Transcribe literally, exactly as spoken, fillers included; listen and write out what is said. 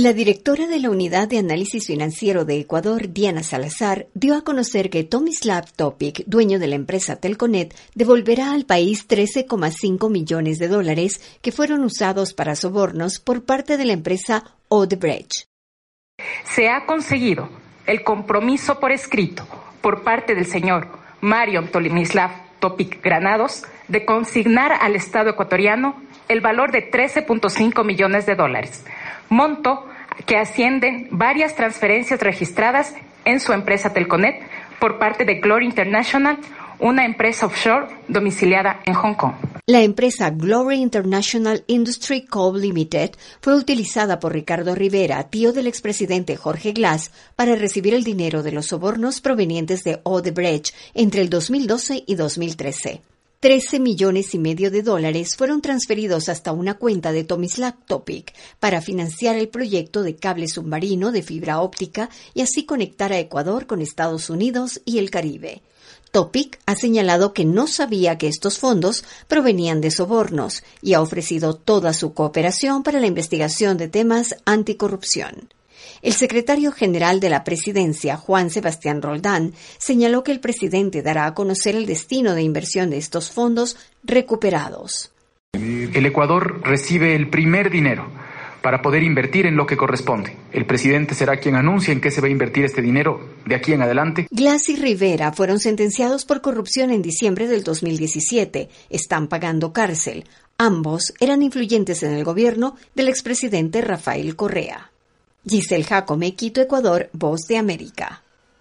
La directora de la Unidad de Análisis Financiero de Ecuador, Diana Salazar, dio a conocer que Tomislav Topic, dueño de la empresa Telconet, devolverá al país trece coma cinco millones de dólares que fueron usados para sobornos por parte de la empresa Odebrecht. Se ha conseguido el compromiso por escrito por parte del señor Mario Tomislav Topic Granados de consignar al Estado ecuatoriano el valor de trece punto cinco millones de dólares, monto que ascienden varias transferencias registradas en su empresa Telconet por parte de Glory International, una empresa offshore domiciliada en Hong Kong. La empresa Glory International Industry Co. Limited fue utilizada por Ricardo Rivera, tío del expresidente Jorge Glass, para recibir el dinero de los sobornos provenientes de Odebrecht entre el dos mil doce y dos mil trece. Trece millones y medio de dólares fueron transferidos hasta una cuenta de Tomislav Topic para financiar el proyecto de cable submarino de fibra óptica y así conectar a Ecuador con Estados Unidos y el Caribe. Topic ha señalado que no sabía que estos fondos provenían de sobornos y ha ofrecido toda su cooperación para la investigación de temas anticorrupción. El secretario general de la Presidencia, Juan Sebastián Roldán, señaló que el presidente dará a conocer el destino de inversión de estos fondos recuperados. El Ecuador recibe el primer dinero para poder invertir en lo que corresponde. El presidente será quien anuncie en qué se va a invertir este dinero de aquí en adelante. Glass y Rivera fueron sentenciados por corrupción en diciembre del dos mil diecisiete. Están pagando cárcel. Ambos eran influyentes en el gobierno del expresidente Rafael Correa. Giselle Jacome, Quito, Ecuador, Voz de América.